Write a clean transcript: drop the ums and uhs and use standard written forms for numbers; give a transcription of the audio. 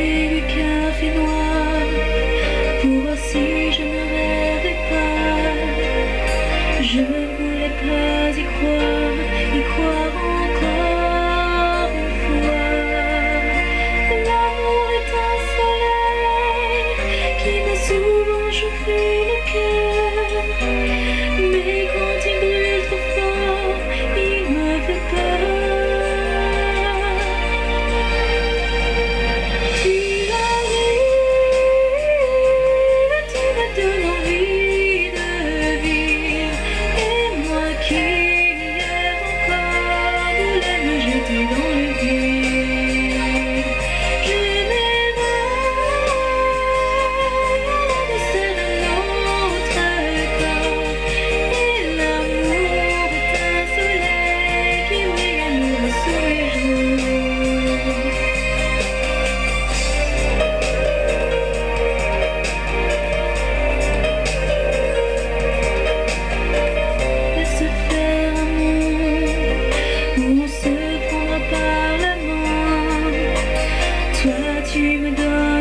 café du café noir, pour voir si je ne rêvais pas. Je voulais pas y croire encore une fois. L'amour est un soleil qui m'a souvent chauffé le cœur, mais quand il brûle trop fort, il me fait peur. Tu arrives, tu me donnes envie de vivre, et moi qui hier encore voulais me jeter dans le vide. Je m'éveille de celle d'un autre corps, et l'amour est un soleil qui brille à nouveau sous les jours. Laisse faire un monde où on se prendra par la main. Toi tu me donnes